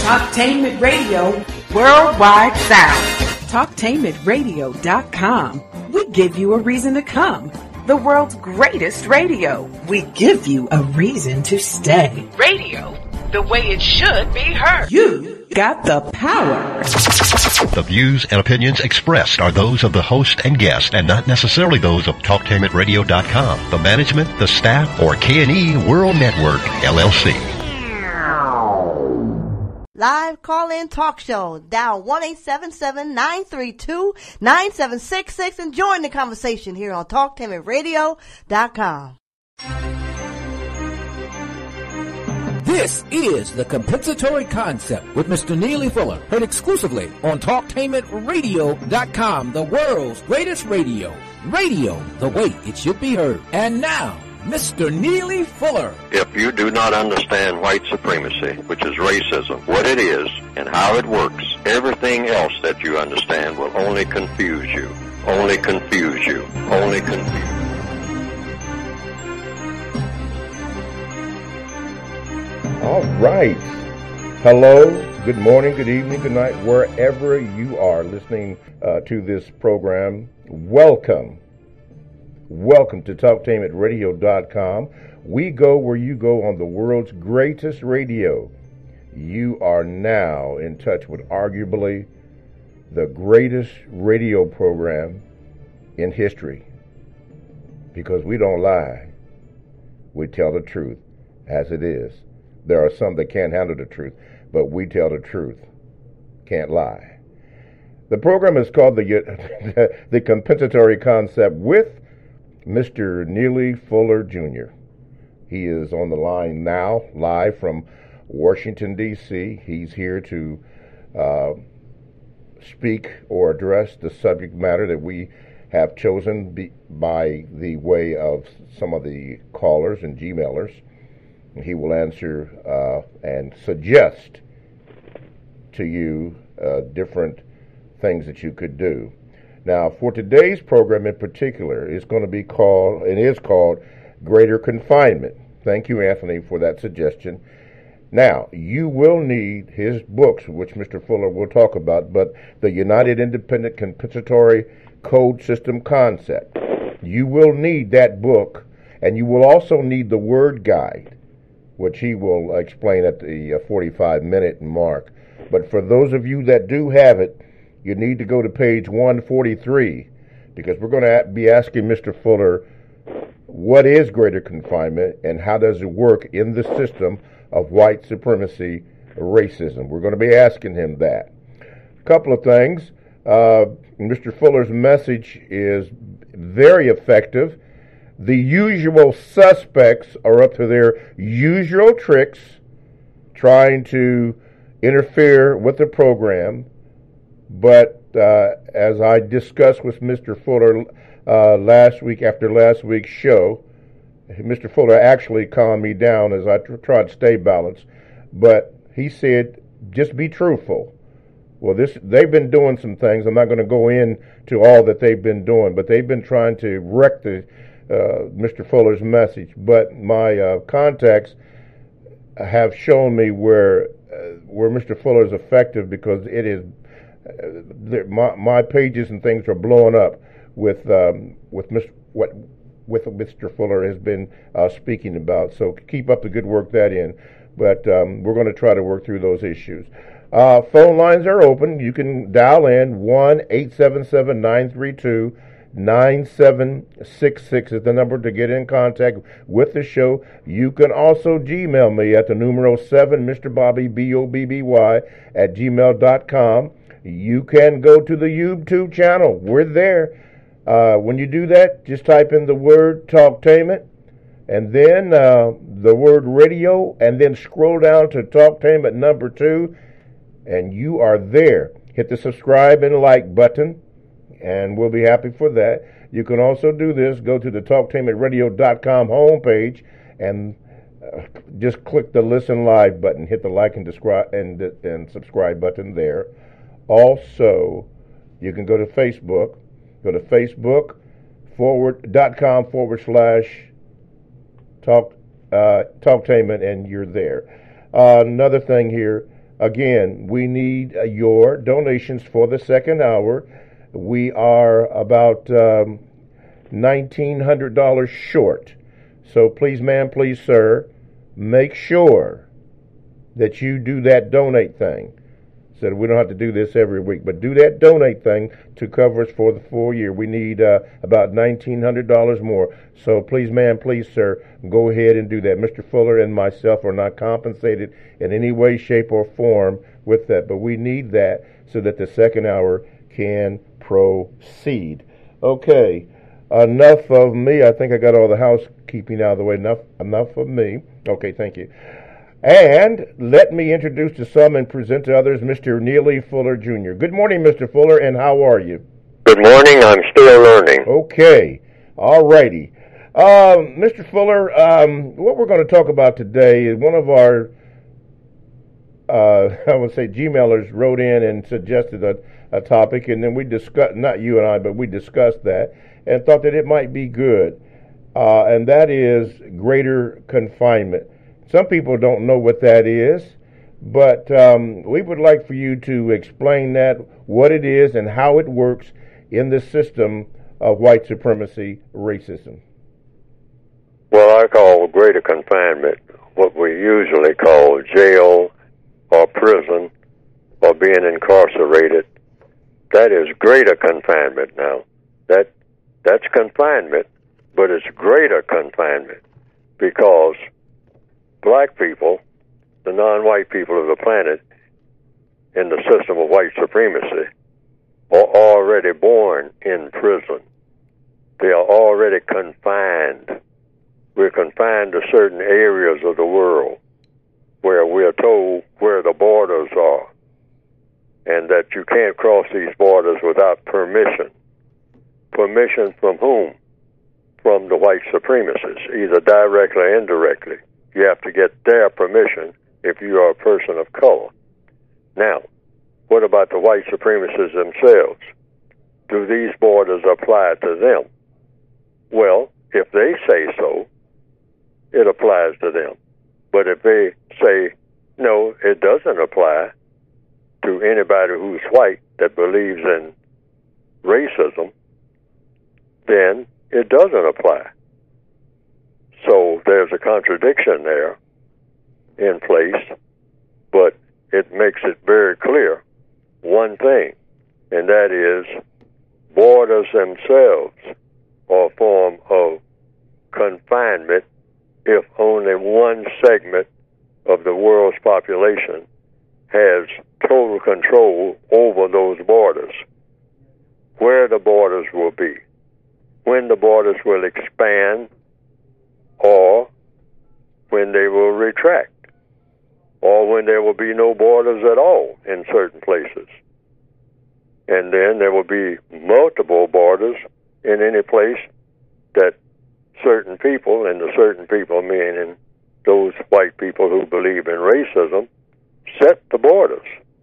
Talktainment Radio Worldwide Sound. Talktainmentradio.com. We give you a reason to come. The world's greatest radio. We give you a reason to stay. Radio, the way it should be heard. You got the power. The views and opinions expressed are those of the host and guest and not necessarily those of TalkTainmentRadio.com, the management, the staff, or K&E World Network, LLC. Live call-in talk show. Dial 1-877-932-9766 and join the conversation here on TalkTainmentRadio.com. This is The Compensatory Concept with Mr. Neely Fuller, heard exclusively on TalkTainmentRadio.com, the world's greatest radio. Radio, the way it should be heard. And now, Mr. Neely Fuller. If you do not understand white supremacy, which is racism, what it is and how it works, everything else that you understand will only confuse you. Only confuse you. Only confuse you. All right. Hello, good morning, good evening, good night, wherever you are listening to this program. Welcome. Welcome to TalkTainmentRadio.com. We go where you go on the world's greatest radio. You are now in touch with arguably the greatest radio program in history. Because we don't lie. We tell the truth as it is. There are some that can't handle the truth, but we tell the truth. Can't lie. The program is called the Compensatory Concept with Mr. Neely Fuller Jr. He is on the line now, live from Washington, D.C. He's here to speak or address the subject matter that we have chosen by the way of some of the callers and Gmailers. He will answer and suggest to you different things that you could do. Now, for today's program in particular, it's going to be called Greater Confinement. Thank you, Anthony, for that suggestion. Now, you will need his books, which Mr. Fuller will talk about, but the United Independent Compensatory Code System Concept. You will need that book, and you will also need the word guide, which he will explain at the 45-minute mark. But for those of you that do have it, you need to go to page 143, because we're going to be asking Mr. Fuller, what is greater confinement and how does it work in the system of white supremacy racism? We're going to be asking him that. A couple of things. Mr. Fuller's message is very effective. The usual suspects are up to their usual tricks, trying to interfere with the program. But as I discussed with Mr. Fuller last week after last week's show, Mr. Fuller actually calmed me down as I tried to stay balanced. But he said, just be truthful. Well, they've been doing some things. I'm not going to go into all that they've been doing, but they've been trying to wreck Mr. Fuller's message. But my contacts have shown me where Mr. Fuller is effective, because it is my pages and things are blowing up with what Mr. Fuller has been speaking about. So keep up the good work that in. But we're going to try to work through those issues. Phone lines are open. You can dial in 1-877-932-9766 is the number to get in contact with the show. You can also Gmail me at the numero 7, Mr. Bobby, BOBBY, at gmail.com. You can go to the YouTube channel. We're there. When you do that, just type in the word Talktainment, and then the word radio, and then scroll down to Talktainment number 2, and you are there. Hit the subscribe and like button, and we'll be happy for that. You can also do this. Go to the TalkTainmentRadio.com homepage and just click the Listen Live button. Hit the like and subscribe button there. Also, you can go to Facebook. Go to Facebook.com/Talktainment, and you're there. Another thing here, Again, we need your donations for the second hour. We are about $1,900 short. So please, ma'am, please, sir, make sure that you do that donate thing. So we don't have to do this every week, but do that donate thing to cover us for the full year. We need about $1,900 more. So please, ma'am, please, sir, go ahead and do that. Mr. Fuller and myself are not compensated in any way, shape, or form with that, but we need that so that the second hour can proceed. Okay, enough of me. I think I got all the housekeeping out of the way. Enough of me. Okay, thank you. And let me introduce to some and present to others Mr. Neely Fuller, Jr. Good morning, Mr. Fuller, and how are you? Good morning. I'm still learning. Okay. All righty. Mr. Fuller, what we're going to talk about today is one of our, I would say, Gmailers wrote in and suggested a topic, and then we discussed, not you and I, but we discussed that and thought that it might be good, and that is greater confinement. Some people don't know what that is, but we would like for you to explain that, what it is, and how it works in the system of white supremacy racism. Well, I call greater confinement what we usually call jail or prison or being incarcerated. That is greater confinement now. That's confinement, but it's greater confinement because black people, the non-white people of the planet, in the system of white supremacy, are already born in prison. They are already confined. We're confined to certain areas of the world where we're told where the borders are and that you can't cross these borders without permission. Permission from whom? From the white supremacists, either directly or indirectly. You have to get their permission if you are a person of color. Now, what about the white supremacists themselves? Do these borders apply to them? Well, if they say so, it applies to them. But if they say, no, it doesn't apply to anybody who's white that believes in racism, then it doesn't apply. So there's a contradiction there in place, but it makes it very clear one thing, and that is borders themselves are a form of confinement if only one segment of the world's population has total control over those borders. Where the borders will be, when the borders will expand, or when they will retract, or when there will be no borders at all in certain places. And then there will be multiple borders in any place that certain people, and the certain people meaning those white people who believe in racism, set the borders.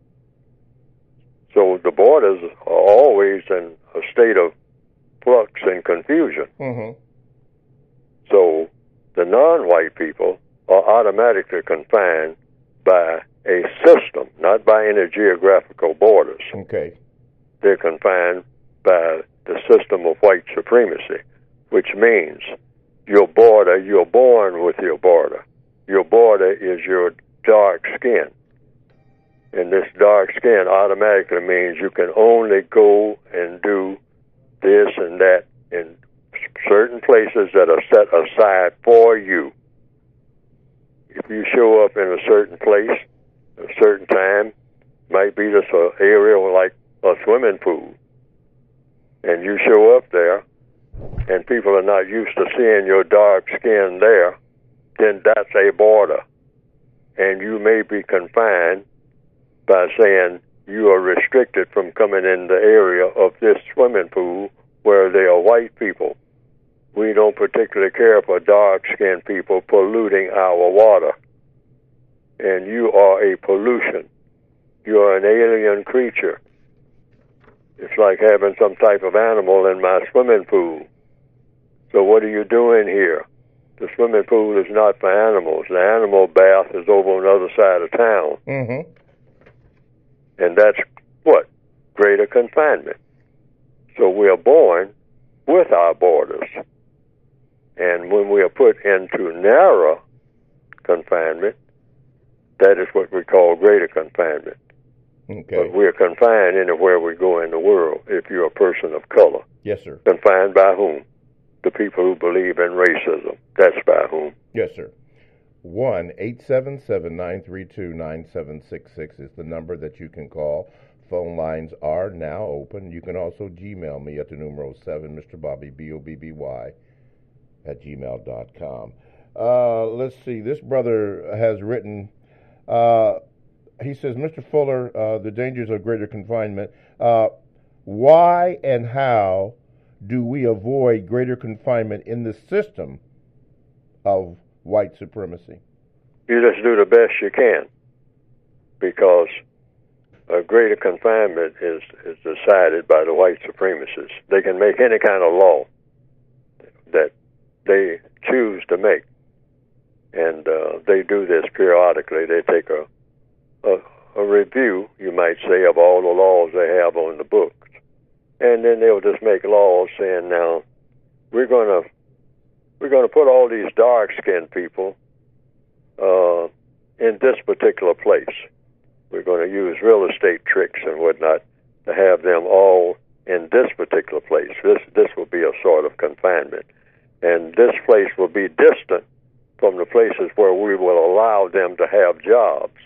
So the borders are always in a state of flux and confusion. Mm-hmm. So the non-white people are automatically confined by a system, not by any geographical borders. Okay. They're confined by the system of white supremacy, which means your border, you're born with your border. Your border is your dark skin. And this dark skin automatically means you can only go and do this and that in certain places that are set aside for you. If you show up in a certain place, a certain time, might be just an area like a swimming pool, and you show up there, and people are not used to seeing your dark skin there, then that's a border. And you may be confined by saying you are restricted from coming in the area of this swimming pool where there are white people. We don't particularly care for dark-skinned people polluting our water. And you are a pollution. You are an alien creature. It's like having some type of animal in my swimming pool. So what are you doing here? The swimming pool is not for animals. The animal bath is over on the other side of town. Mm-hmm. And that's what? Greater confinement. So we are born with our borders. And when we are put into narrow confinement, that is what we call greater confinement. Okay. But we are confined anywhere we go in the world if you're a person of color. Yes, sir. Confined by whom? The people who believe in racism. That's by whom? Yes, sir. 1-877-932-9766 is the number that you can call. Phone lines are now open. You can also Gmail me at the numero 7, Mr. Bobby, BOBBY, at gmail.com. Let's see. This brother has written, he says, Mr. Fuller, the dangers of greater confinement. Why and how do we avoid greater confinement in the system of white supremacy? You just do the best you can, because a greater confinement is decided by the white supremacists. They can make any kind of law that they choose to make, and they do this periodically. They take a review, you might say, of all the laws they have on the books, and then they'll just make laws saying, now we're going to put all these dark-skinned people in this particular place. We're going to use real estate tricks and whatnot to have them all in this particular place. This will be a sort of confinement. And this place will be distant from the places where we will allow them to have jobs.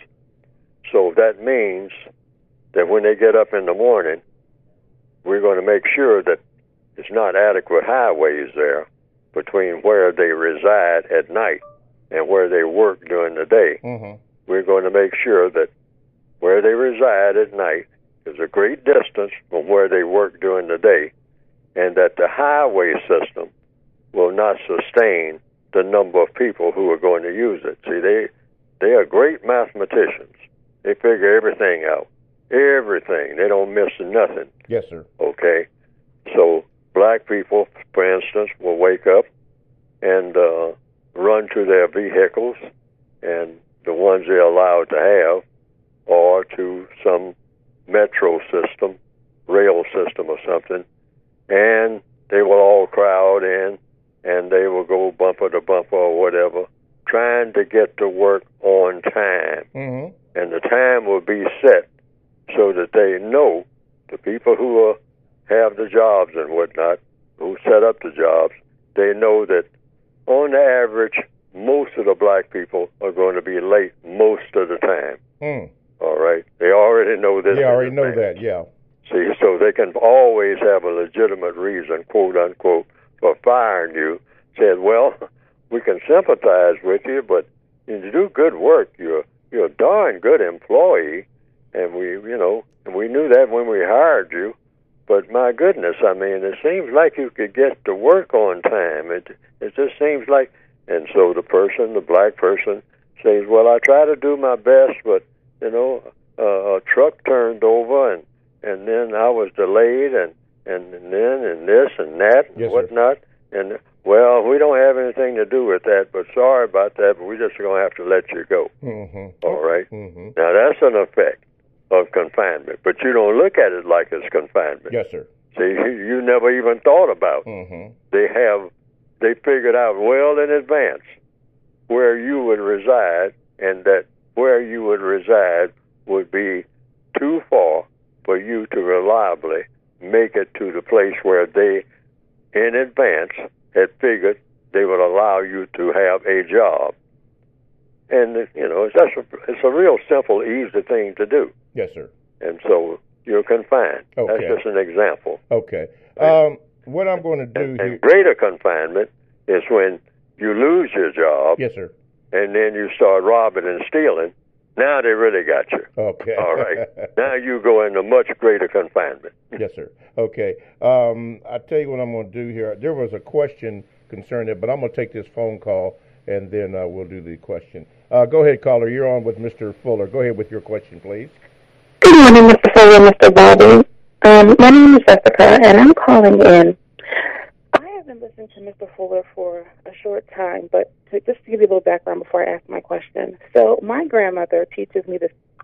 So that means that when they get up in the morning, we're going to make sure that there's not adequate highways there between where they reside at night and where they work during the day. Mm-hmm. We're going to make sure that where they reside at night is a great distance from where they work during the day, and that the highway system will not sustain the number of people who are going to use it. See, they are great mathematicians. They figure everything out. Everything. They don't miss nothing. Yes, sir. Okay? So black people, for instance, will wake up and run to their vehicles, and the ones they're allowed to have, or to some metro system, rail system or something, and they will all crowd in, and they will go bumper to bumper or whatever, trying to get to work on time. Mm-hmm. And the time will be set so that they know, the people who have the jobs and whatnot, who set up the jobs, they know that on average, most of the black people are going to be late most of the time. Mm. All right? They already know this. They already know that, yeah. See, so they can always have a legitimate reason, quote unquote, for firing you. Said, well, we can sympathize with you, but you do good work. You're a darn good employee, and we knew that when we hired you. But my goodness, I mean, it seems like you could get to work on time. It just seems like, and so the black person, says, well, I try to do my best, but a truck turned over, and then I was delayed, and this and that and yes, whatnot. Sir. And well, we don't have anything to do with that, but sorry about that, but we're just going to have to let you go. Mm-hmm. All right? Mm-hmm. Now, that's an effect of confinement, but you don't look at it like it's confinement. Yes, sir. See, you never even thought about. Mm-hmm. They figured out well in advance where you would reside, and that where you would reside would be too far for you to reliably make it to the place where they, in advance, had figured they would allow you to have a job. And, it's a real simple, easy thing to do. Yes, sir. And so you're confined. Okay. That's just an example. Okay. What I'm going to do here... And greater confinement is when you lose your job. Yes, sir. And then you start robbing and stealing. Now they really got you. Okay. All right. Now you go into much greater confinement. Yes, sir. Okay. I'll tell you what I'm going to do here. There was a question concerning it, but I'm going to take this phone call, and then we'll do the question. Go ahead, caller. You're on with Mr. Fuller. Go ahead with your question, please. Good morning, Mr. Fuller, Mr. Bobby. My name is Jessica, and I'm calling in. I have been listening to Mr. Fuller for a short time, but just to give you a little background before I ask my question. So my grandmother teaches me this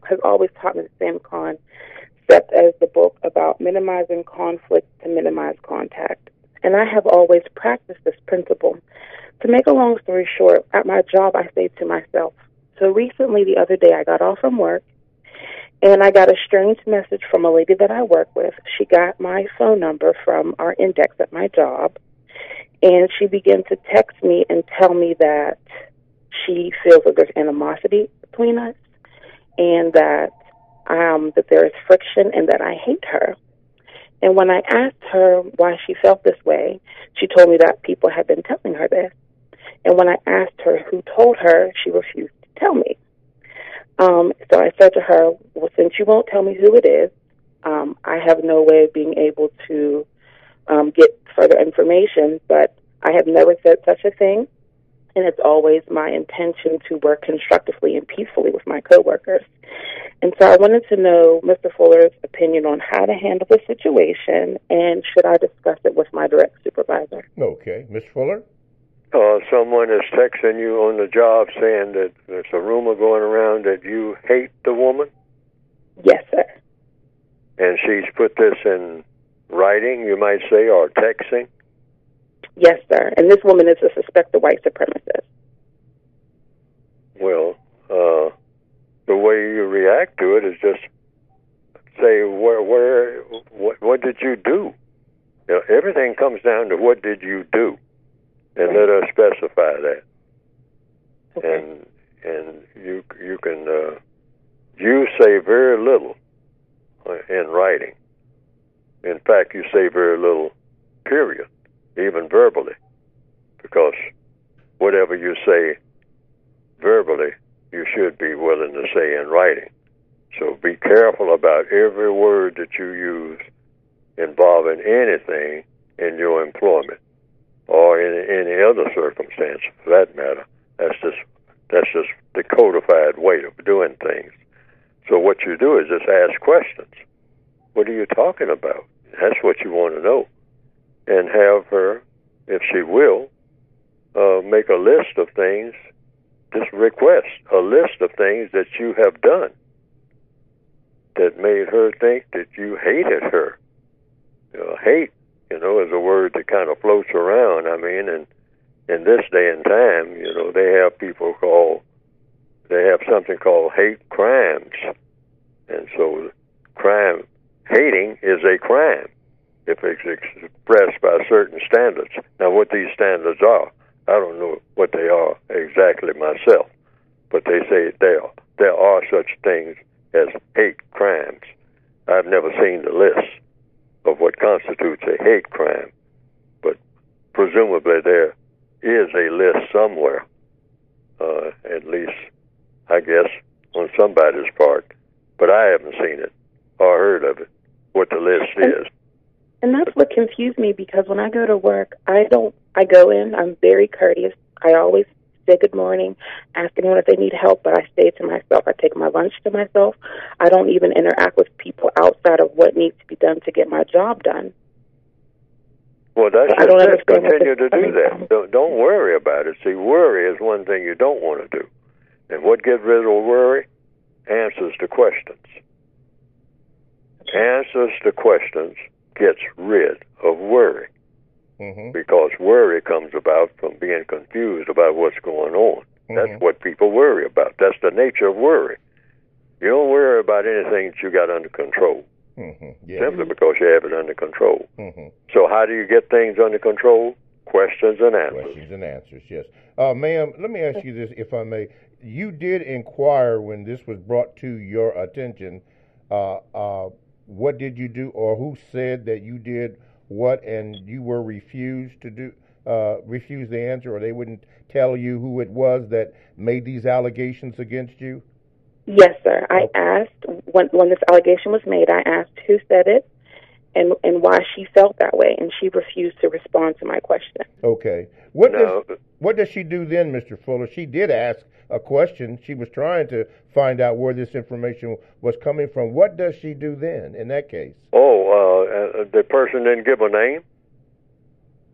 has always taught me the same concept as the book about minimizing conflict to minimize contact. And I have always practiced this principle. To make a long story short, at my job, I say to myself, so recently, the other day, I got off from work, and I got a strange message from a lady that I work with. She got my phone number from our index at my job, and she began to text me and tell me that she feels that there's animosity between us, and that there is friction, and that I hate her. And when I asked her why she felt this way, she told me that people had been telling her this. And when I asked her who told her, she refused to tell me. So I said to her, well, since you won't tell me who it is, I have no way of being able to get further information, but I have never said such a thing, and it's always my intention to work constructively and peacefully with my coworkers. And so I wanted to know Mr. Fuller's opinion on how to handle the situation, and should I discuss it with my direct supervisor? Okay. Mr. Fuller? Someone is texting you on the job saying that there's a rumor going around that you hate the woman? Yes, sir. And she's put this in writing, you might say, or texting? Yes, sir. And this woman is a suspected white supremacist. Well, the way you react to it is just say, what did you do? You know, everything comes down to what did you do, and let us specify that. Okay. And you can you say very little in writing. In fact, you say very little, period, even verbally, because whatever you say verbally, you should be willing to say in writing. So be careful about every word that you use involving anything in your employment or in any other circumstance, for that matter. That's just the codified way of doing things. So what you do is just ask questions. What are you talking about? That's what you want to know. And have her, if she will, make a list of things, just request a list of things that you have done that made her think that you hated her. Hate, is a word that kind of floats around. I mean, and in this day and time, they have something called hate crimes. And so hating is a crime if it's expressed by certain standards. Now, what these standards are, I don't know what they are exactly myself, but they say there are such things as hate crimes. I've never seen the list of what constitutes a hate crime, but presumably there is a list somewhere, at least, I guess, on somebody's part, but I haven't seen it or heard of it, what the list is. And that's what confused me, because when I go to work, I go in, I'm very courteous. I always say good morning, ask anyone if they need help, but I stay to myself. I take my lunch to myself. I don't even interact with people outside of what needs to be done to get my job done. Well, that's just it. Continue to do that. Don't worry about it. See, worry is one thing you don't want to do. And what gets rid of worry? Answers to questions. Answers to questions gets rid of worry. Mm-hmm. Because worry comes about from being confused about what's going on. Mm-hmm. That's what people worry about. That's the nature of worry. You don't worry about anything that you got under control. Mm-hmm. Yeah. Simply because you have it under control. Mm-hmm. So how do you get things under control? Questions and answers. Questions and answers, yes. Ma'am, let me ask you this, if I may. You did inquire when this was brought to your attention. What did you do, or who said that you did what, and you were refused the answer, or they wouldn't tell you who it was that made these allegations against you? Yes, sir. I asked, when this allegation was made, I asked who said it and why she felt that way, and she refused to respond to my question. Okay. What does she do then, Mr. Fuller? She did ask a question. She was trying to find out where this information was coming from. What does she do then in that case? The person didn't give a name?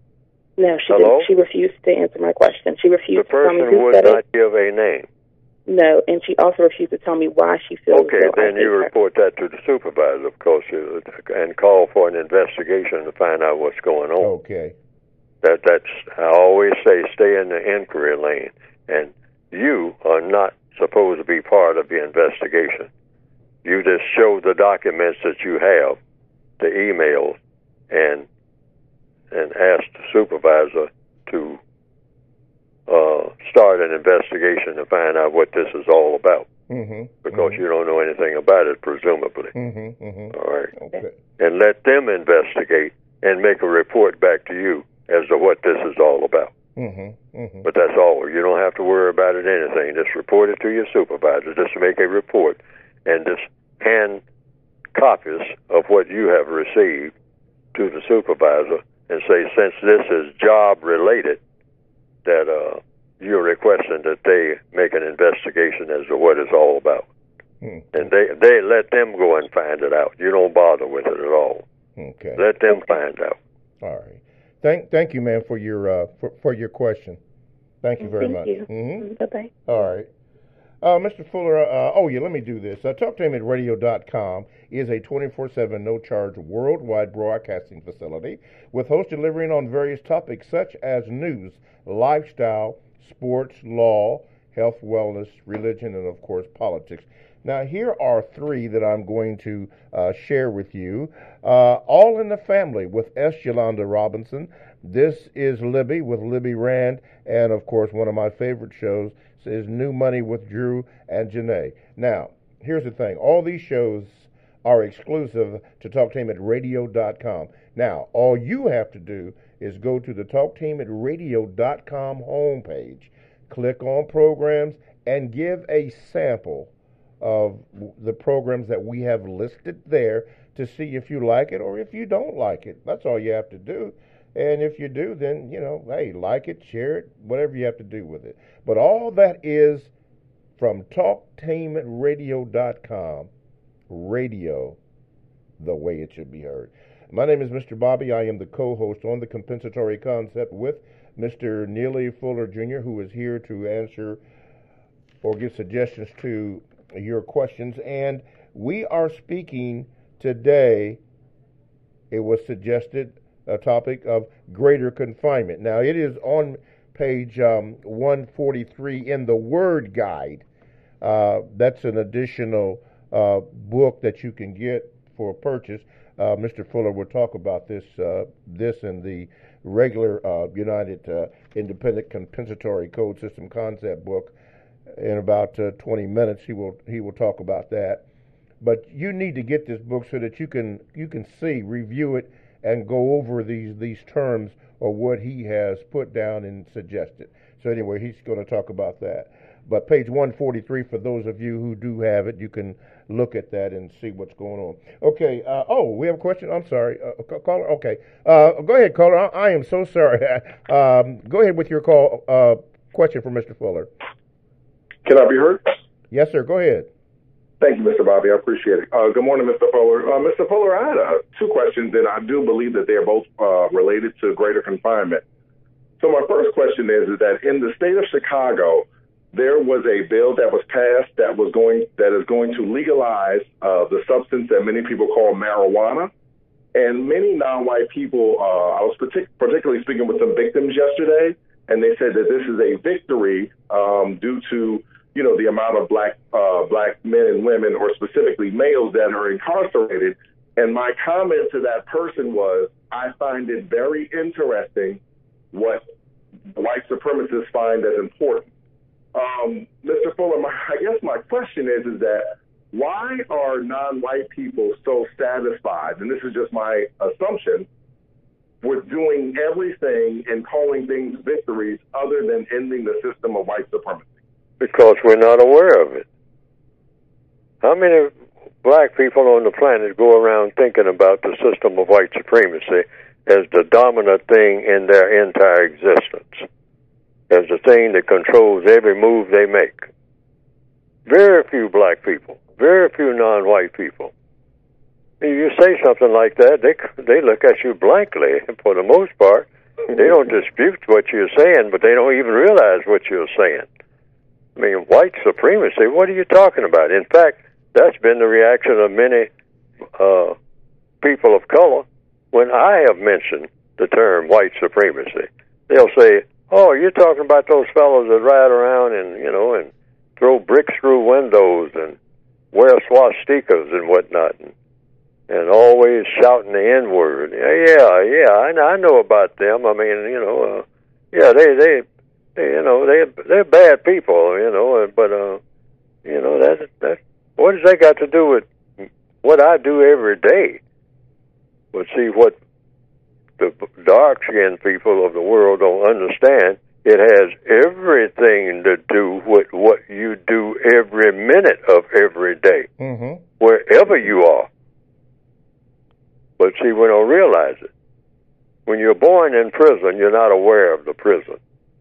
No, she didn't. She refused to answer my question. She refused to tell me who said it. The person would not give a name? No, and she also refused to tell me why she feels. Okay, then you report that to the supervisor, of course, and call for an investigation to find out what's going on. Okay. That's I always say, stay in the inquiry lane, and you are not supposed to be part of the investigation. You just show the documents that you have, the emails, and ask the supervisor to start an investigation to find out what this is all about. Because you don't know anything about it, presumably. All right. Okay. And let them investigate and make a report back to you as to what this is all about. But that's all. You don't have to worry about it anything. Just report it to your supervisor. Just make a report and just hand copies of what you have received to the supervisor and say, since this is job related, that you're requesting that they make an investigation as to what it's all about. And they let them go and find it out. You don't bother with it at all. Okay. Let them find out. All right. Thank you, ma'am, for your question. Thank you very much. Thank you. Bye-bye. All right. Mr. Fuller, let me do this. TalkTameRadio.com is a 24/7 no-charge worldwide broadcasting facility with hosts delivering on various topics such as news, lifestyle, sports, law, health, wellness, religion, and, of course, politics. Now, here are three that I'm going to share with you. All in the Family with S. Yolanda Robinson. This is Libby with Libby Rand. And, of course, one of my favorite shows is New Money with Drew and Janae. Now, here's the thing. All these shows are exclusive to TalkTameRadio.com. Now, all you have to do is go to the TalkTameRadio.com homepage, click on programs, and give a sample of the programs that we have listed there to see if you like it or if you don't like it. That's all you have to do. And if you do, then, hey, like it, share it, whatever you have to do with it. But all that is from TalkTameRadio.com, radio, the way it should be heard. My name is Mr. Bobby. I am the co-host on The Compensatory Concept with Mr. Neely Fuller, Jr., who is here to answer or give suggestions to your questions. And we are speaking today, it was suggested, a topic of greater confinement. Now, it is on page 143 in the Word Guide. That's an additional book that you can get for purchase. Mr. Fuller will talk about this in the regular United Independent Compensatory Code System Concept book in about 20 minutes. He will talk about that. But you need to get this book so that you can see, review it, and go over these terms or what he has put down and suggested. So anyway, he's going to talk about that. But page 143, for those of you who do have it, you can look at that and see what's going on. Okay. We have a question. I'm sorry. Caller. Okay. Go ahead, caller. I am so sorry. Go ahead with your question for Mr. Fuller. Can I be heard? Yes, sir. Go ahead. Thank you, Mr. Bobby. I appreciate it. Good morning, Mr. Fuller. Mr. Fuller, I had two questions, and I do believe that they're both related to greater confinement. So my first question is that in the state of Chicago, there was a bill that was passed that is going to legalize the substance that many people call marijuana. And many non-white people, I was particularly speaking with some victims yesterday, and they said that this is a victory due to the amount of black men and women, or specifically males, that are incarcerated. And my comment to that person was, I find it very interesting what white supremacists find as important. Mr. Fuller, I guess my question is that why are non-white people so satisfied, and this is just my assumption, with doing everything and calling things victories other than ending the system of white supremacy? Because we're not aware of it. How many black people on the planet go around thinking about the system of white supremacy as the dominant thing in their entire existence, as the thing that controls every move they make? Very few black people, very few non-white people. If you say something like that, they look at you blankly for the most part. They don't dispute what you're saying, but they don't even realize what you're saying. I mean, white supremacy, what are you talking about? In fact, that's been the reaction of many people of color when I have mentioned the term white supremacy. They'll say, oh, you're talking about those fellows that ride around and throw bricks through windows and wear swastikas and whatnot and always shouting the N-word. Yeah, I know about them. I mean, they're bad people, but that what does that got to do with what I do every day? But see, what the dark-skinned people of the world don't understand, it has everything to do with what you do every minute of every day, wherever you are. But see, we don't realize it. When you're born in prison, you're not aware of the prison.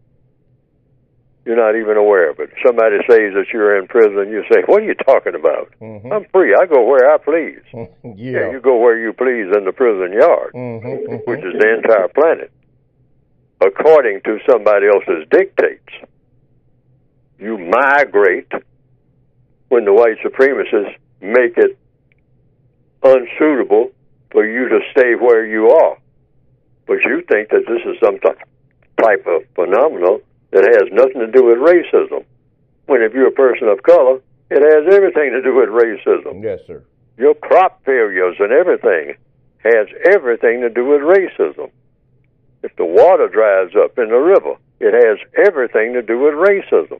You're not even aware of it. Somebody says that you're in prison, you say, what are you talking about? I'm free. I go where I please. Yeah, you go where you please in the prison yard, which is the entire planet, according to somebody else's dictates. You migrate when the white supremacists make it unsuitable for you to stay where you are. But you think that this is some type of phenomenon that has nothing to do with racism. When if you're a person of color, it has everything to do with racism. Yes, sir. Your crop failures and everything has everything to do with racism. If the water dries up in the river, it has everything to do with racism.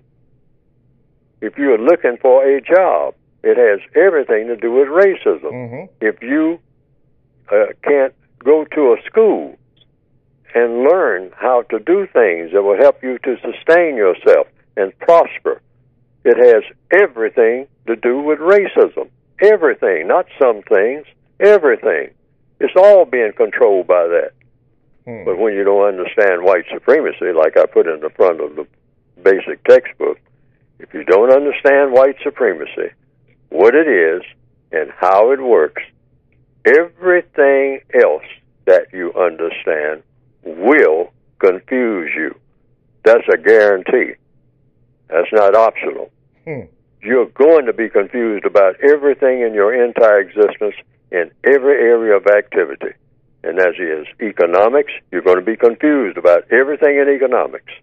If you're looking for a job, it has everything to do with racism. If you can't go to a school and learn how to do things that will help you to sustain yourself and prosper, it has everything to do with racism. Everything, not some things, everything. It's all being controlled by that. But when you don't understand white supremacy, like I put in the front of the basic textbook, if you don't understand white supremacy, what it is and how it works, everything else that you understand will confuse you. That's a guarantee. That's not optional. You're going to be confused about everything in your entire existence in every area of activity. And as is economics, you're going to be confused about everything in economics.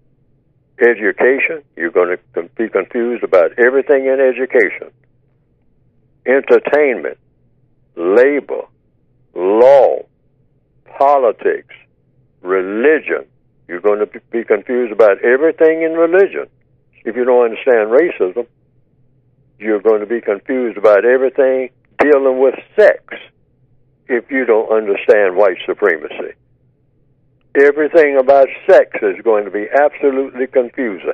Education, you're going to be confused about everything in education. Entertainment, labor, law, politics, religion. You're going to be confused about everything in religion. If you don't understand racism, you're going to be confused about everything dealing with sex if you don't understand white supremacy. Everything about sex is going to be absolutely confusing.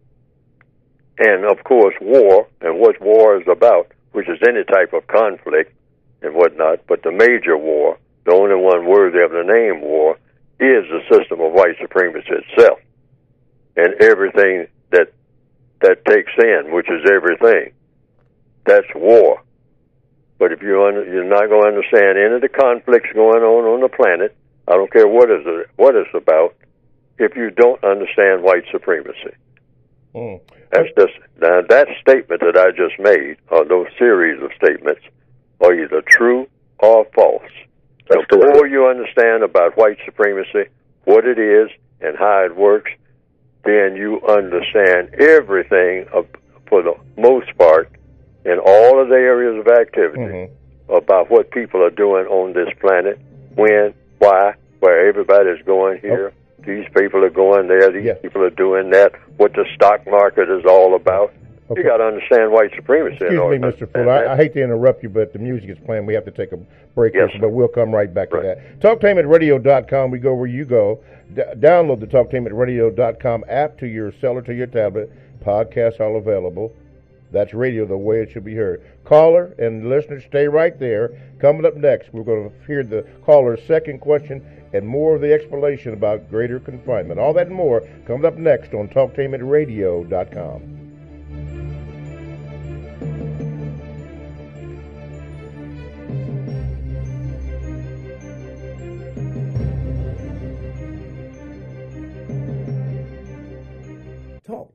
And, of course, war, and what war is about, which is any type of conflict and whatnot, but the major war, the only one worthy of the name war, is the system of white supremacy itself and everything that takes in, which is everything. That's war. But if you're not going to understand any of the conflicts going on the planet, I don't care what it's about, if you don't understand white supremacy. That's just now that statement that I just made, or those series of statements, are either true or false. The more you understand about white supremacy, what it is, and how it works, then you understand everything for the most part in all of the areas of activity about what people are doing on this planet, when, why, where everybody's going here. These people are going there. These people are doing that. What the stock market is all about. You got to understand white supremacy. Excuse me, Mr. Fuller. I hate to interrupt you, but the music is playing. We have to take a break, but we'll come right back to that. TalkTainmentRadio.com. We go where you go. Download the TalkTainmentRadio.com app to your cell or to your tablet. Podcasts all available. That's radio the way it should be heard. Caller and listeners, stay right there. Coming up next, we're going to hear the caller's second question and more of the explanation about greater confinement. All that and more comes up next on TalkTainmentRadio.com.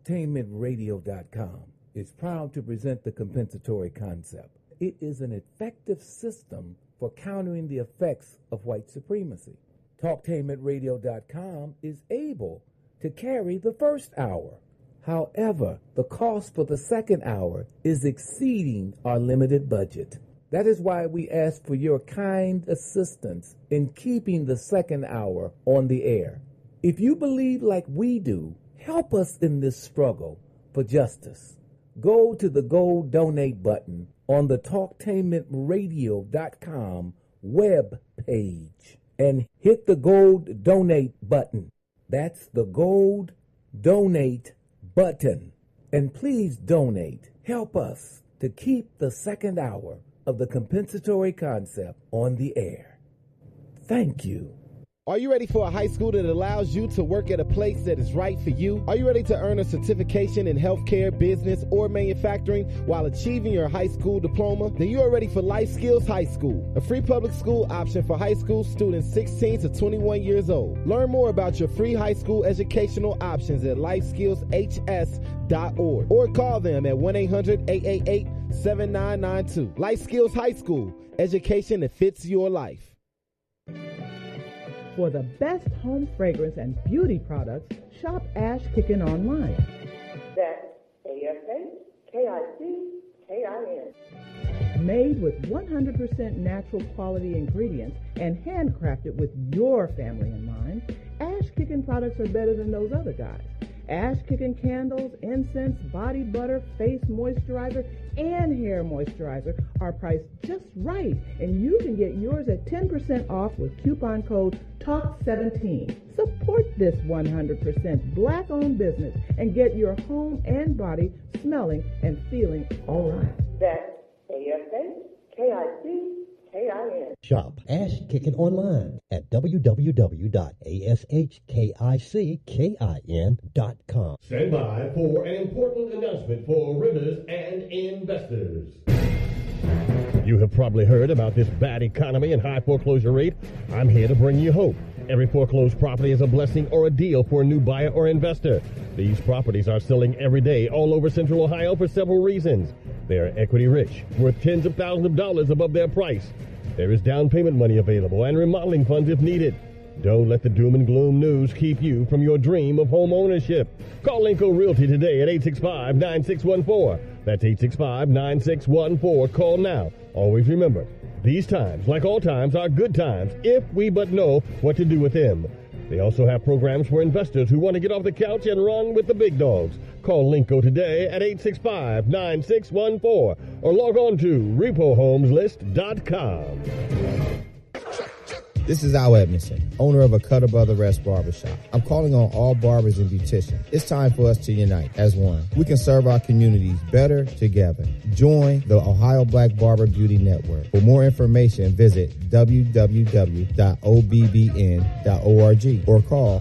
TalkTainmentRadio.com is proud to present the compensatory concept. It is an effective system for countering the effects of white supremacy. TalkTainmentRadio.com is able to carry the first hour. However, the cost for the second hour is exceeding our limited budget. That is why we ask for your kind assistance in keeping the second hour on the air. If you believe like we do, help us in this struggle for justice. Go to the gold donate button on the TalkTainmentRadio.com web page and hit the gold donate button. That's the gold donate button. And please donate. Help us to keep the second hour of the compensatory concept on the air. Thank you. Are you ready for a high school that allows you to work at a place that is right for you? Are you ready to earn a certification in healthcare, business, or manufacturing while achieving your high school diploma? Then you are ready for Life Skills High School, a free public school option for high school students 16 to 21 years old. Learn more about your free high school educational options at lifeskillshs.org or call them at 1-800-888-7992. Life Skills High School, education that fits your life. For the best home fragrance and beauty products, shop Ash Kickin online. That's ASHKICKIN. Made with 100% natural quality ingredients and handcrafted with your family in mind, Ash Kickin products are better than those other guys. Ash Kickin candles, incense, body butter, face moisturizer, and hair moisturizer are priced just right, and you can get yours at 10% off with coupon code TALK17. Support this 100% black-owned business and get your home and body smelling and feeling all right. That's ASHKICKIN. Shop Ash Kickin online at www.ashkickin.com. Stand by for an important announcement for renters and investors. You have probably heard about this bad economy and high foreclosure rate. I'm here to bring you hope. Every foreclosed property is a blessing or a deal for a new buyer or investor. These properties are selling every day all over Central Ohio for several reasons. They are equity rich, worth tens of thousands of dollars above their price. There is down payment money available and remodeling funds if needed. Don't let the doom and gloom news keep you from your dream of home ownership. Call Linco Realty today at 865-9614. That's 865-9614. Call now. Always remember, these times, like all times, are good times if we but know what to do with them. They also have programs for investors who want to get off the couch and run with the big dogs. Call Linco today at 865-9614 or log on to repohomeslist.com. This is Al Edmondson, owner of a Cutter Brother Rest Barbershop. I'm calling on all barbers and beauticians. It's time for us to unite as one. We can serve our communities better together. Join the Ohio Black Barber Beauty Network. For more information, visit www.obbn.org or call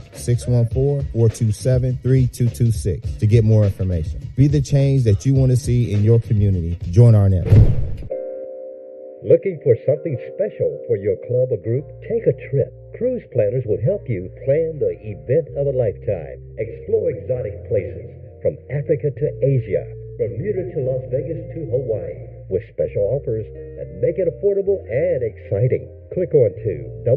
614-427-3226 to get more information. Be the change that you want to see in your community. Join our network. Looking for something special for your club or group? Take a trip. Cruise planners will help you plan the event of a lifetime. Explore exotic places from Africa to Asia, Bermuda to Las Vegas to Hawaii, with special offers that make it affordable and exciting. Click on to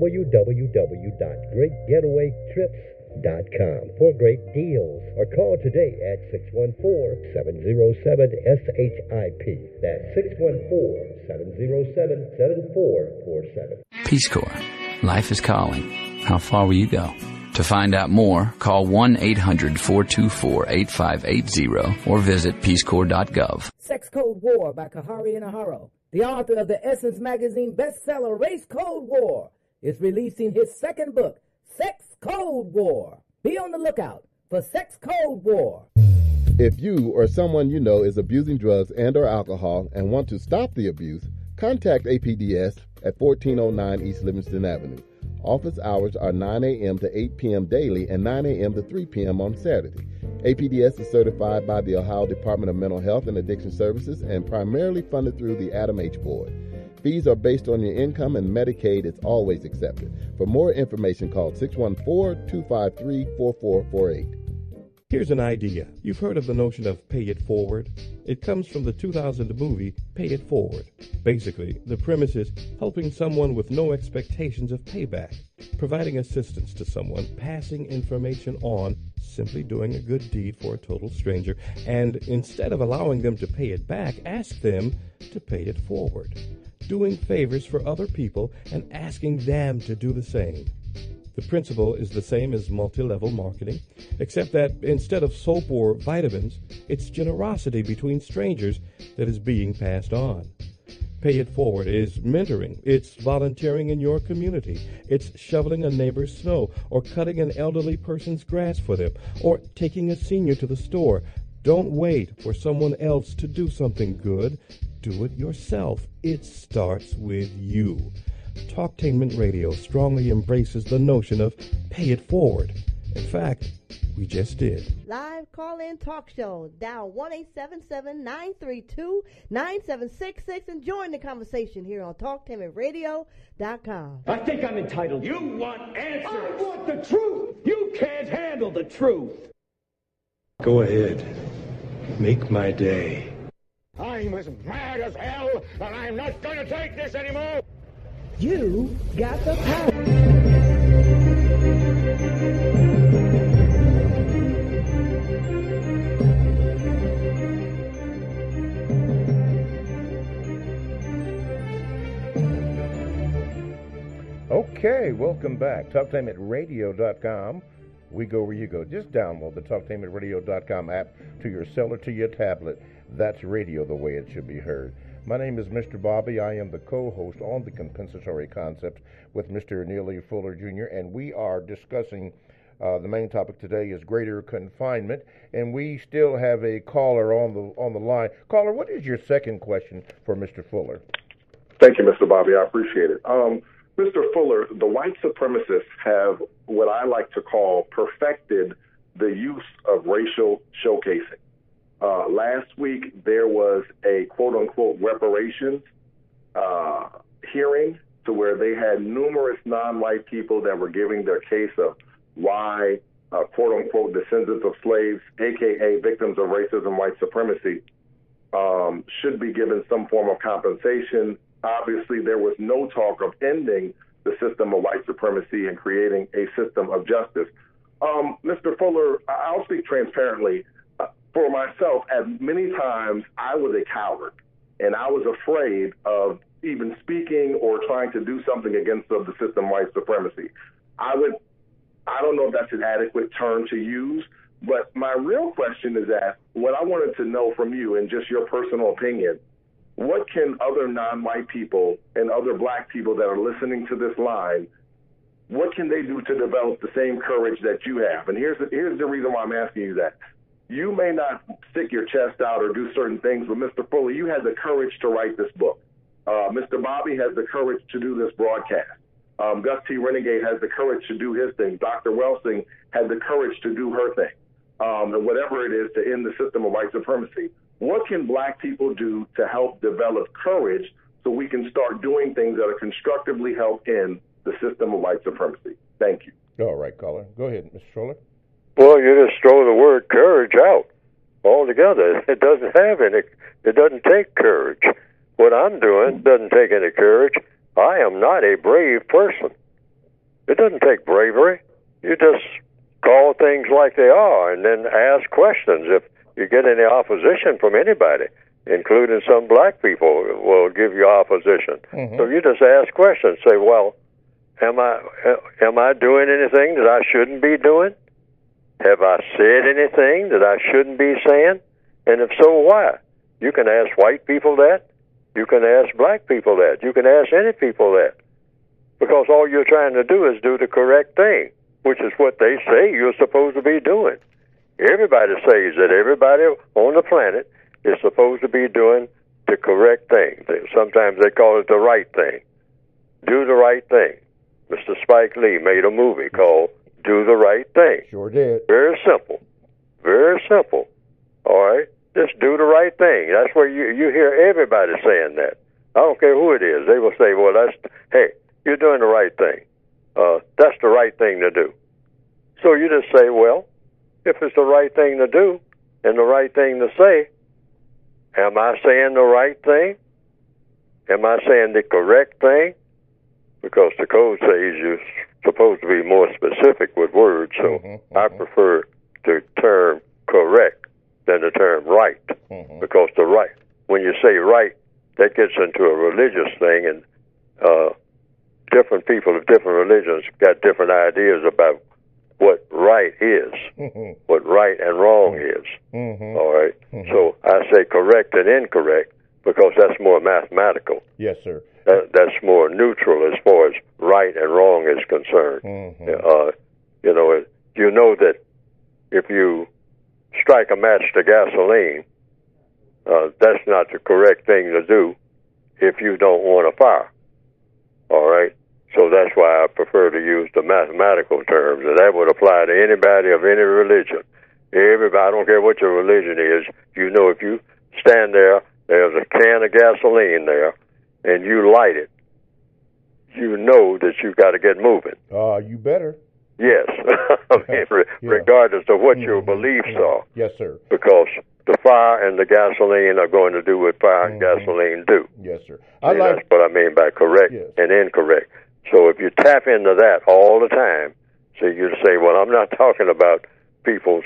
www.greatgetawaytrips.com for great deals or call today at 614-707-SHIP. That's 614-707-7447. Peace Corps. Life is calling. How far will you go? To find out more, call 1-800-424-8580 or visit peacecorps.gov. Sex Code War by Kahari Inahara, the author of the Essence Magazine bestseller Race Code War, is releasing his second book, Sex Code War. Be on the lookout for Sex Code War. If you or someone you know is abusing drugs and or alcohol and want to stop the abuse, contact APDS at 1409 East Livingston Avenue. Office hours are 9 a.m. to 8 p.m. daily and 9 a.m. to 3 p.m. on Saturday. APDS is certified by the Ohio Department of Mental Health and Addiction Services and primarily funded through the Adam H. Board. Fees are based on your income and Medicaid is always accepted. For more information, call 614-253-4448. Here's an idea. You've heard of the notion of pay it forward? It comes from the 2000 movie Pay It Forward. Basically, the premise is helping someone with no expectations of payback, providing assistance to someone, passing information on, simply doing a good deed for a total stranger, and instead of allowing them to pay it back, ask them to pay it forward. Doing favors for other people and asking them to do the same. The principle is the same as multi-level marketing, except that instead of soap or vitamins, it's generosity between strangers that is being passed on. Pay It Forward is mentoring. It's volunteering in your community. It's shoveling a neighbor's snow or cutting an elderly person's grass for them or taking a senior to the store. Don't wait for someone else to do something good. Do it yourself. It starts with you. Talktainment Radio strongly embraces the notion of pay it forward. In fact, we just did. Live call-in talk show. Dial 1-877-932-9766 and join the conversation here on TalkTainmentRadio.com. I think I'm entitled. You want answers. I want the truth. You can't handle the truth. Go ahead. Make my day. I'm as mad as hell, and I'm not going to take this anymore. You got the power. Okay, welcome back. TalkTainmentRadio.com. We go where you go. Just download the TalkTainmentRadio.com app to your cell or to your tablet. That's radio the way it should be heard. My name is Mr. Bobby. I am the co-host on the Compensatory Concept with Mr. Neil E. Fuller Jr., and we are discussing the main topic today is greater confinement, and we still have a caller on the line. Caller, what is your second question for Mr. Fuller? Thank you, Mr. Bobby. I appreciate it. Mr. Fuller, the white supremacists have what I like to call perfected the use of racial showcasing. Last week, there was a quote-unquote reparations hearing to where they had numerous non-white people that were giving their case of why quote-unquote descendants of slaves, a.k.a. victims of racism, white supremacy, should be given some form of compensation. Obviously, there was no talk of ending the system of white supremacy and creating a system of justice. Mr. Fuller, I'll speak transparently. For myself, as many times I was a coward, and I was afraid of even speaking or trying to do something against the system of white supremacy. I don't know if that's an adequate term to use, but my real question is that what I wanted to know from you, and just your personal opinion, what can other non-white people and other black people that are listening to this line, what can they do to develop the same courage that you have? And here's the reason why I'm asking you that. You may not stick your chest out or do certain things, but Mr. Fuller, you had the courage to write this book. Mr. Bobby has the courage to do this broadcast. Gus T. Renegade has the courage to do his thing. Dr. Welsing had the courage to do her thing. And whatever it is to end the system of white supremacy. What can black people do to help develop courage so we can start doing things that are constructively help end the system of white supremacy? Thank you. All right, caller. Go ahead, Mr. Fuller. Well, you just throw the word courage out altogether. It doesn't have any. It doesn't take courage. What I'm doing doesn't take any courage. I am not a brave person. It doesn't take bravery. You just call things like they are and then ask questions. If you get any opposition from anybody, including some black people, will give you opposition. Mm-hmm. So you just ask questions. Say, well, am I doing anything that I shouldn't be doing? Have I said anything that I shouldn't be saying? And if so, why? You can ask white people that. You can ask black people that. You can ask any people that. Because all you're trying to do is do the correct thing, which is what they say you're supposed to be doing. Everybody says that everybody on the planet is supposed to be doing the correct thing. Sometimes they call it the right thing. Do the right thing. Mr. Spike Lee made a movie called Do the Right Thing. Sure did. Very simple. Very simple. All right? Just do the right thing. That's where you hear everybody saying that. I don't care who it is. They will say, well, hey, you're doing the right thing. That's the right thing to do. So you just say, well, if it's the right thing to do and the right thing to say. Am I saying the right thing? Am I saying the correct thing? Because the code says you're supposed to be more specific with words, so I prefer the term correct than the term right. Because the right, when you say right, that gets into a religious thing, and different people of different religions got different ideas about what right is, what right and wrong is. All right? So I say correct and incorrect because that's more mathematical. Yes, sir. That's more neutral as far as right and wrong is concerned. You know that if you strike a match to gasoline, that's not the correct thing to do if you don't want a fire. All right? So that's why I prefer to use the mathematical terms, and that would apply to anybody of any religion. Everybody, I don't care what your religion is, you know, if you stand there, there's a can of gasoline there, and you light it, you know that you've got to get moving. You better. Yes. I mean, regardless of what your beliefs are. Yes, sir. Because the fire and the gasoline are going to do what fire and gasoline do. Yes, sir. That's what I mean by correct and incorrect. So if you tap into that all the time, so you say, well, I'm not talking about people's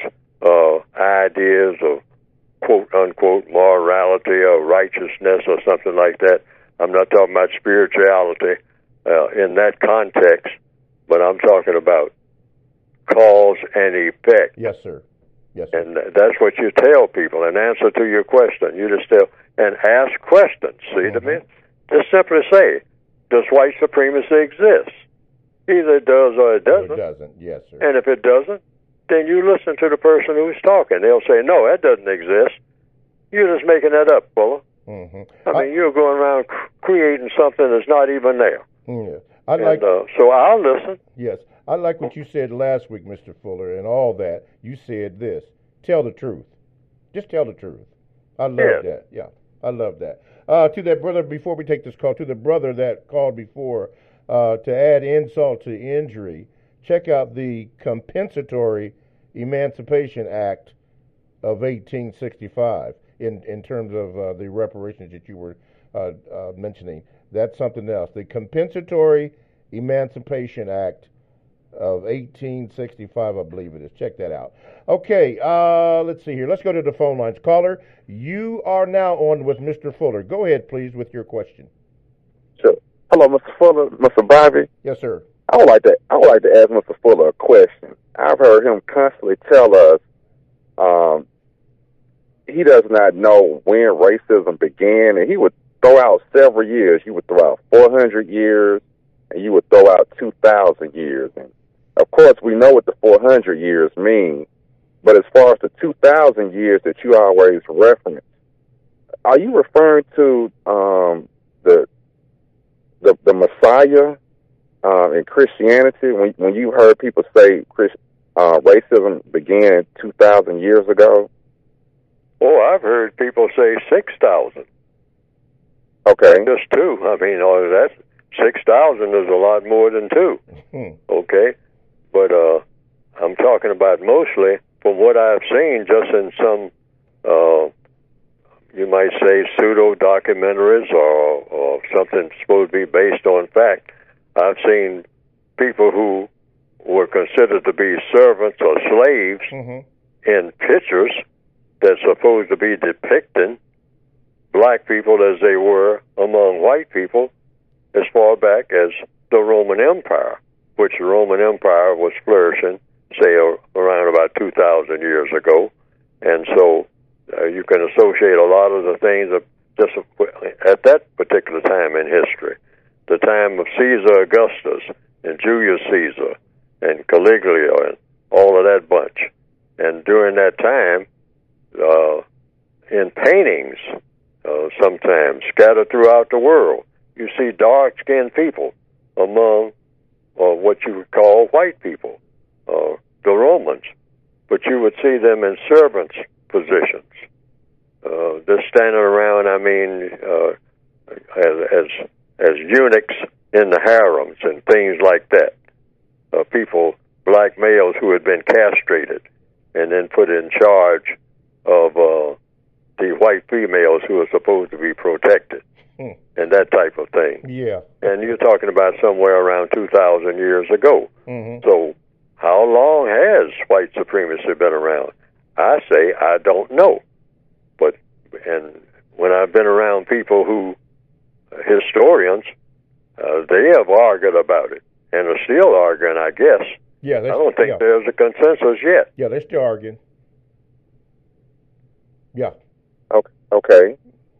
ideas of quote-unquote morality or righteousness or something like that. I'm not talking about spirituality in that context, but I'm talking about cause and effect. Yes, sir. Yes, sir. And that's what you tell people in answer to your question. You just tell and ask questions. See, just simply say, does white supremacy exist? Either it does or it doesn't. It doesn't, yes, sir. And if it doesn't, then you listen to the person who's talking. They'll say, no, that doesn't exist. You're just making that up, fella. I mean, you're going around creating something that's not even there. So I'll listen. Yes. I like what you said last week, Mr. Fuller, and all that. You said this. Tell the truth. Just tell the truth. I love that. Yeah, I love that. To that brother, before we take this call, to the brother that called before, to add insult to injury, check out the Compensatory Emancipation Act of 1865 in terms of the reparations that you were mentioning. That's something else. The Compensatory Emancipation Act of 1865, I believe it is. Check that out. Okay, let's see here. Let's go to the phone lines. Caller, you are now on with Mr. Fuller. Go ahead, please, with your question. Sure. Hello, Mr. Fuller, Mr. Bobby. Yes, sir. I would like to ask Mr. Fuller a question. I've heard him constantly tell us he does not know when racism began, and he would throw out several years. You would throw out 400 years, and you would throw out 2,000 years. And of course, we know what the 400 years mean, but as far as the 2,000 years that you always reference, are you referring to the Messiah in Christianity? When you heard people say racism began 2,000 years ago? Oh, I've heard people say 6,000. Okay. Not just 2. I mean, that 6,000 is a lot more than 2. Okay? But I'm talking about mostly from what I've seen just in some, you might say, pseudo-documentaries or something supposed to be based on fact. I've seen people who were considered to be servants or slaves in pictures that's supposed to be depicting black people as they were among white people as far back as the Roman Empire, which the Roman Empire was flourishing, say, around about 2,000 years ago. And so you can associate a lot of the things just at that particular time in history, the time of Caesar Augustus and Julius Caesar and Caligula and all of that bunch. And during that time, in paintings, sometimes scattered throughout the world, you see dark-skinned people among what you would call white people, the Romans. But you would see them in servants' positions. They're standing around, I mean, as eunuchs in the harems and things like that. People, black males who had been castrated and then put in charge of the white females who are supposed to be protected and that type of thing. Yeah. And you're talking about somewhere around 2,000 years ago. So how long has white supremacy been around? I say I don't know. And when I've been around people who, historians, they have argued about it and are still arguing, I guess. Yeah, I don't think there's a consensus yet. Yeah, they're still arguing. Yeah. Okay.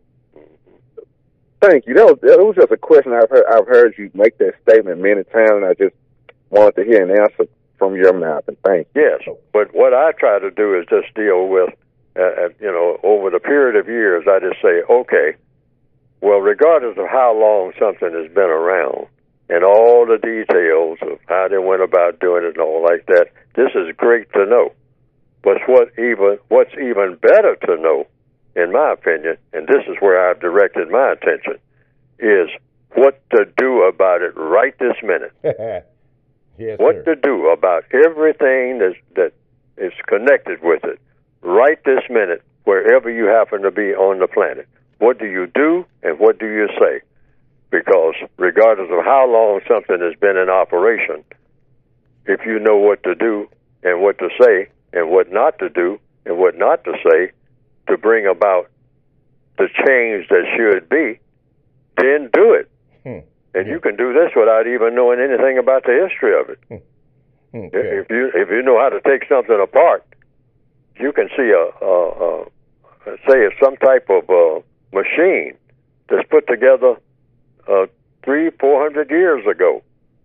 Thank you. That was just a question I've heard you make that statement many times, and I just wanted to hear an answer from your mouth. And thank you. Yes, but what I try to do is just deal with, over the period of years, I just say, okay, well, regardless of how long something has been around and all the details of how they went about doing it and all like that, this is great to know. But what's even better to know, in my opinion, and this is where I've directed my attention, is what to do about it right this minute. Yes, what sir. to do about everything that is connected with it right this minute, wherever you happen to be on the planet. What do you do and what do you say? Because regardless of how long something has been in operation, if you know what to do and what to say and what not to do and what not to say to bring about the change that should be, then do it. And you can do this without even knowing anything about the history of it. Okay. If you know how to take something apart, you can see some type of machine that's put together 300-400 years ago.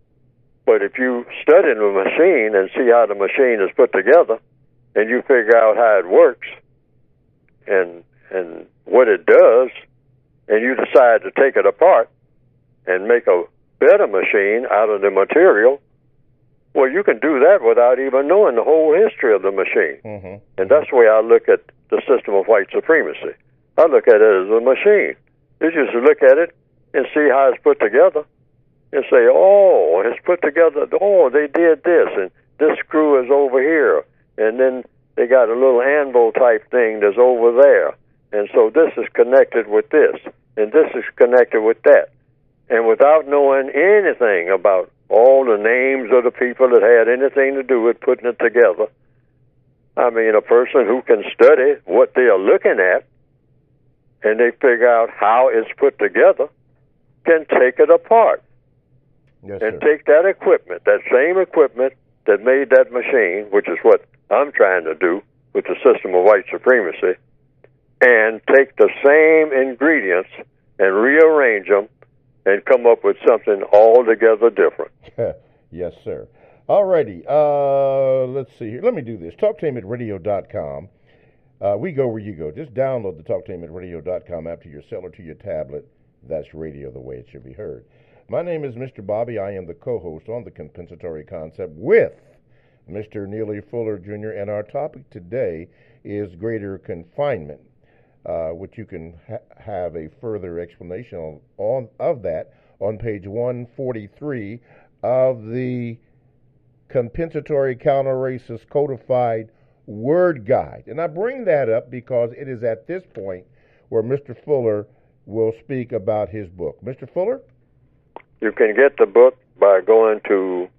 But if you study the machine and see how the machine is put together, and you figure out how it works and what it does, and you decide to take it apart and make a better machine out of the material, well, you can do that without even knowing the whole history of the machine. And that's the way I look at the system of white supremacy. I look at it as a machine. You just look at it and see how it's put together and say, oh, it's put together, oh, they did this, and this screw is over here, and then they got a little anvil type thing that's over there. And so this is connected with this, and this is connected with that. And without knowing anything about all the names of the people that had anything to do with putting it together, I mean, a person who can study what they are looking at and they figure out how it's put together can take it apart. Yes, and sir. take that equipment, that same equipment that made that machine, which is what I'm trying to do with the system of white supremacy, and take the same ingredients and rearrange them and come up with something altogether different. Yes, sir. All righty. Let's see here. Let me do this. TalkTameRadio.com. We go where you go. Just download the TalkTameRadio.com app to your cell or to your tablet. That's radio the way it should be heard. My name is Mr. Bobby. I am the co-host on the Compensatory Concept with Mr. Neely Fuller Jr., and our topic today is greater confinement, which you can have a further explanation of that on page 143 of the Compensatory Counter-Racist Codified Word Guide. And I bring that up because it is at this point where Mr. Fuller will speak about his book. Mr. Fuller? You can get the book by going to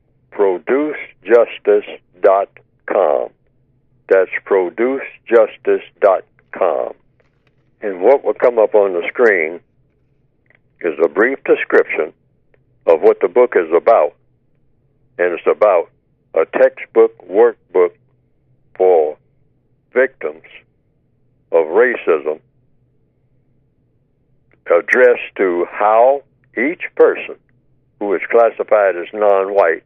producejustice.com. That's producejustice.com. And what will come up on the screen is a brief description of what the book is about. And it's about a textbook workbook for victims of racism, addressed to how each person who is classified as non-white,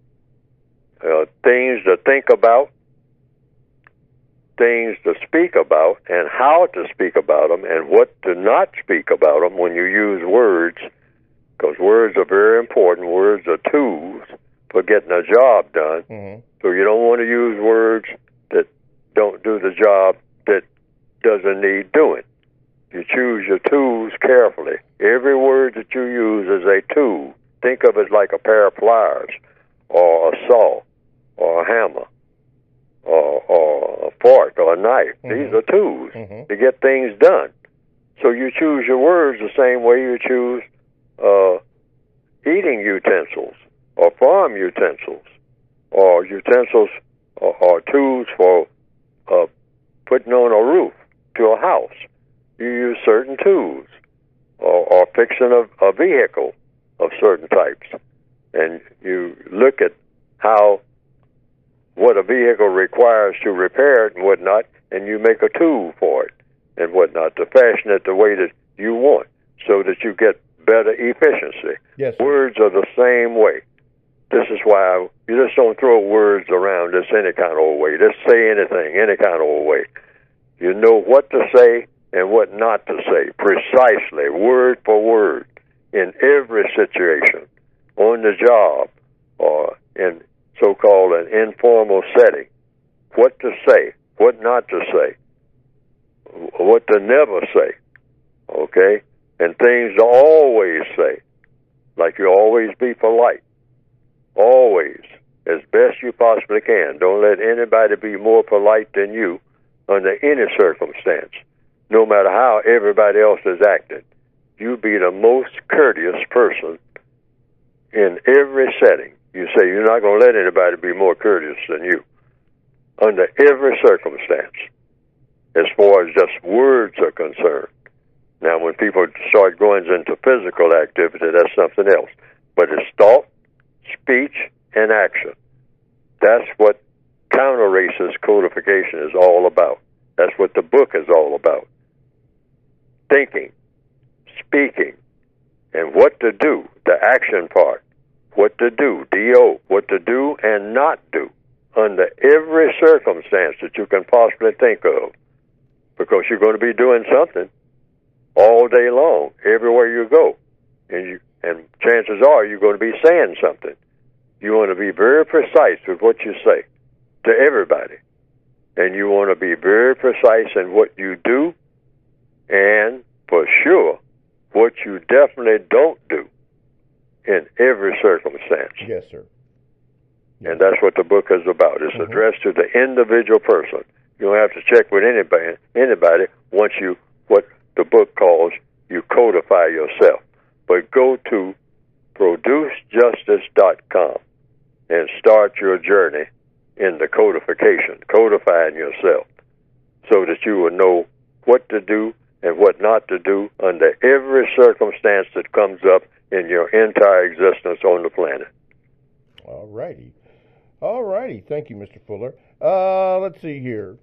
things to think about, things to speak about, and how to speak about them, and what to not speak about them when you use words, because words are very important. Words are tools for getting a job done. So you don't want to use words that don't do the job that doesn't need doing. You choose your tools carefully. Every word that you use is a tool. Think of it like a pair of pliers or a saw or a hammer. or a fork or a knife. These are tools to get things done. So you choose your words the same way you choose eating utensils or farm utensils or utensils or tools for putting on a roof to a house. You use certain tools or fixing a vehicle of certain types. And you look at what a vehicle requires to repair it and whatnot, and you make a tool for it and whatnot to fashion it the way that you want so that you get better efficiency. Yes, sir. Words are the same way. This is why you just don't throw words around just any kind of old way. Just say anything, any kind of old way. You know what to say and what not to say, precisely, word for word, in every situation, on the job, or in so-called an informal setting. What to say, what not to say, what to never say, okay? And things to always say, like you always be polite, always, as best you possibly can. Don't let anybody be more polite than you under any circumstance, no matter how everybody else is acting. You be the most courteous person in every setting. You say you're not going to let anybody be more courteous than you under every circumstance, as far as just words are concerned. Now, when people start going into physical activity, that's something else. But it's thought, speech, and action. That's what counter-racist codification is all about. That's what the book is all about. Thinking, speaking, and what to do, the action part. What to do, D-O, what to do and not do under every circumstance that you can possibly think of. Because you're going to be doing something all day long, everywhere you go. And chances are you're going to be saying something. You want to be very precise with what you say to everybody. And you want to be very precise in what you do and, for sure, what you definitely don't do in every circumstance. Yes, sir. And that's what the book is about. It's addressed to the individual person. You don't have to check with anybody once you, what the book calls, you codify yourself. But go to producejustice.com and start your journey in the codification, codifying yourself, so that you will know what to do and what not to do under every circumstance that comes up in your entire existence on the planet. All righty. Thank you, Mr. Fuller. Let's see here.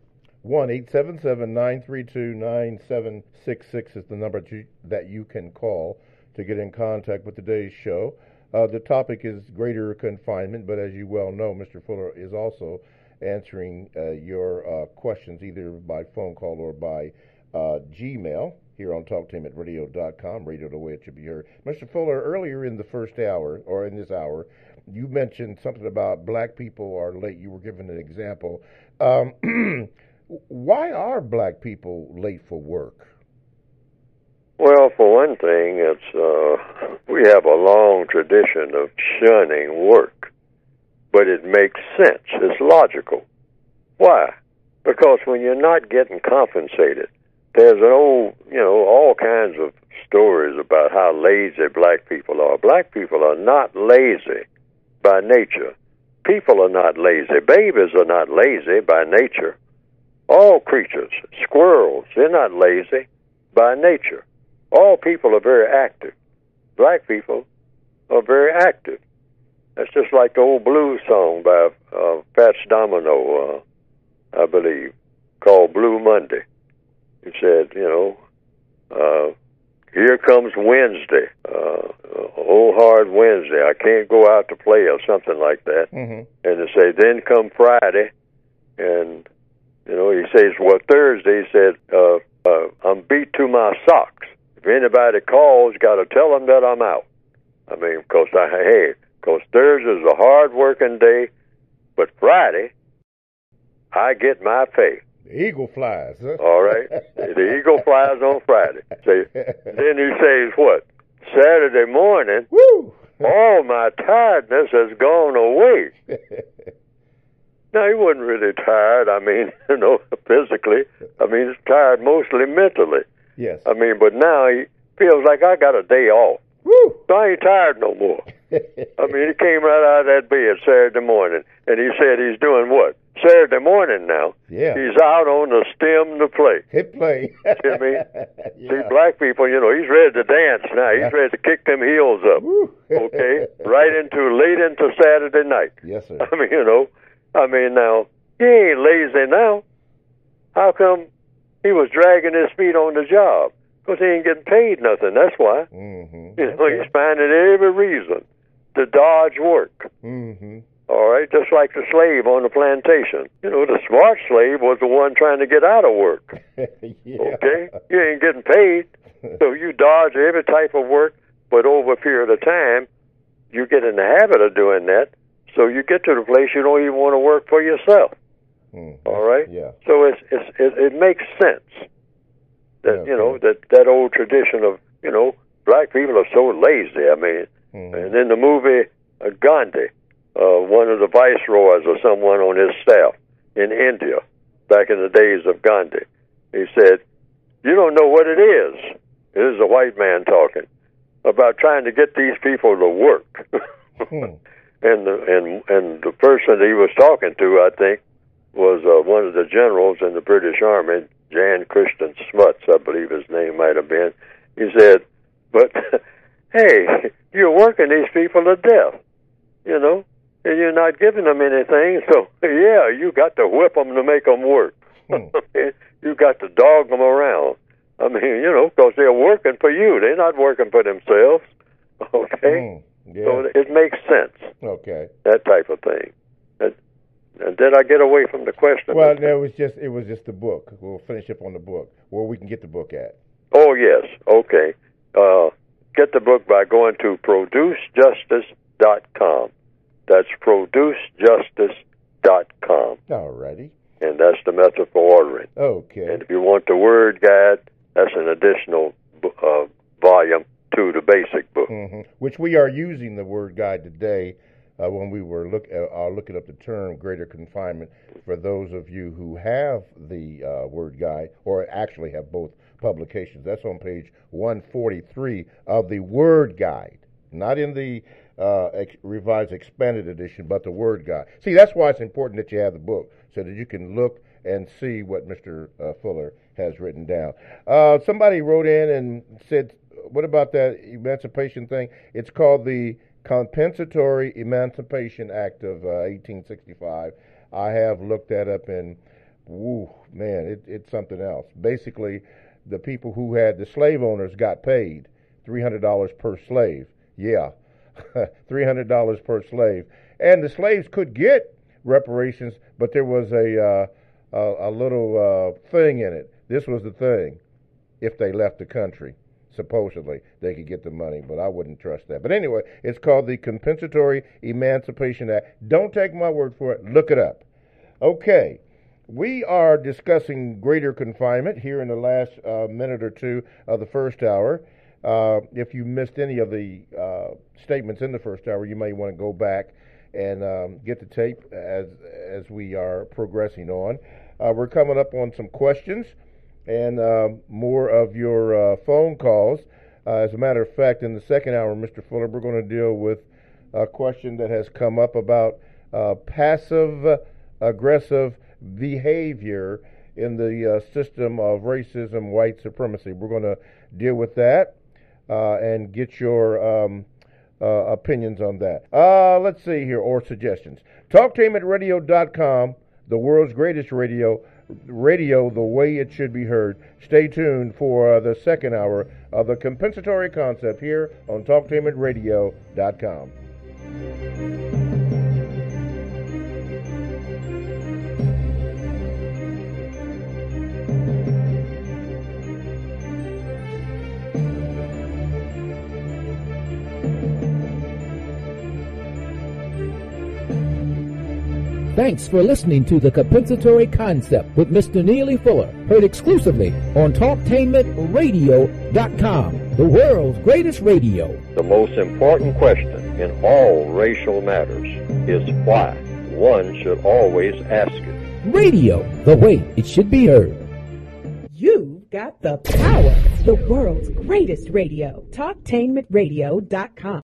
1-877-932-9766 is the number that you can call to get in contact with today's show. The topic is greater confinement, but as you well know, Mr. Fuller is also answering your questions either by phone call or by Gmail here on TalkTameRadio.com, radio the way it should be heard. Mr. Fuller, earlier in the first hour, or in this hour, you mentioned something about black people are late. You were giving an example. Why are black people late for work? Well, for one thing, it's we have a long tradition of shunning work, but it makes sense. It's logical. Why? Because when you're not getting compensated, there's an old, all kinds of stories about how lazy black people are. Black people are not lazy by nature. People are not lazy. Babies are not lazy by nature. All creatures, squirrels, they're not lazy by nature. All people are very active. Black people are very active. That's just like the old blues song by Fats Domino, I believe, called Blue Monday. He said, here comes Wednesday, oh hard Wednesday, I can't go out to play or something like that. And they say, then come Friday, and, he says, well, Thursday, he said, I'm beat to my socks. If anybody calls, got to tell them that I'm out. I mean, because Thursday's a hard-working day, but Friday, I get my pay. The eagle flies, huh? All right. The eagle flies on Friday. Then he says what? Saturday morning, all my tiredness has gone away. No, he wasn't really tired. I mean, physically. I mean, he's tired mostly mentally. Yes. I mean, but now he feels like I got a day off. Woo! So I ain't tired no more. I mean, he came right out of that bed Saturday morning, and he said he's doing what? Saturday morning now. Yeah. He's out on the stem to play. Hit play. See what I mean? See, black people, he's ready to dance now. He's ready to kick them heels up. Okay? Late into Saturday night. Yes, sir. I mean, now, he ain't lazy now. How come he was dragging his feet on the job? Because he ain't getting paid nothing. That's why. Mm-hmm. He's finding every reason to dodge work. Mm-hmm. All right, just like the slave on the plantation. The smart slave was the one trying to get out of work. Yeah. Okay? You ain't getting paid, so you dodge every type of work, but over a period of time, you get in the habit of doing that, so you get to the place you don't even want to work for yourself. All right? Yeah. So it makes sense that, that old tradition of, black people are so lazy. I mean, and in the movie Gandhi, one of the viceroys or someone on his staff in India, back in the days of Gandhi, he said, "You don't know what it is." This is a white man talking about trying to get these people to work. And the person that he was talking to, I think, was one of the generals in the British Army, Jan Christian Smuts, I believe his name might have been. He said, "But hey, you're working these people to death, and you're not giving them anything. So yeah, you got to whip them to make them work. You got to dog them around. I mean, because they're working for you. They're not working for themselves. Okay." Yeah. So it makes sense. Okay. That type of thing. And did I get away from the question? Well, no, it was just the book. We'll finish up on the book. Where we can get the book at. Oh, yes. Okay. Get the book by going to producejustice.com. That's producejustice.com. All righty. And that's the method for ordering. Okay. And if you want the word guide, that's an additional volume to the basic book. Mm-hmm. Which we are using the word guide today when we were looking up the term greater confinement for those of you who have the word guide or actually have both publications. That's on page 143 of the word guide, not in the revised expanded edition, but the word guide. See, that's why it's important that you have the book so that you can look and see what Mr. Fuller has written down. Somebody wrote in and said, what about that emancipation thing? It's called the Compensatory Emancipation Act of 1865. I have looked that up, and it's something else. Basically, the people who had the slave owners got paid $300 per slave. Yeah, $300 per slave. And the slaves could get reparations, but there was a little thing in it. This was the thing. If they left the country, supposedly, they could get the money, but I wouldn't trust that. But anyway, it's called the Compensatory Emancipation Act. Don't take my word for it. Look it up. Okay. We are discussing greater confinement here in the last minute or two of the first hour. If you missed any of the statements in the first hour, you may want to go back and get the tape as we are progressing on. We're coming up on some questions and more of your phone calls. As a matter of fact, in the second hour, Mr. Fuller, we're going to deal with a question that has come up about passive-aggressive behavior in the system of racism, white supremacy. We're going to deal with that and get your opinions on that. Let's see here, or suggestions. TalkTainmentRadio.com, the world's greatest radio the way it should be heard. Stay tuned for the second hour of the compensatory concept here on TalkTainmentRadio.com. Thanks for listening to The Compensatory Concept with Mr. Neely Fuller, heard exclusively on TalkTainmentRadio.com, the world's greatest radio. The most important question in all racial matters is why. one should always ask it. Radio, the way it should be heard. You've got the power. The world's greatest radio. TalkTainmentRadio.com.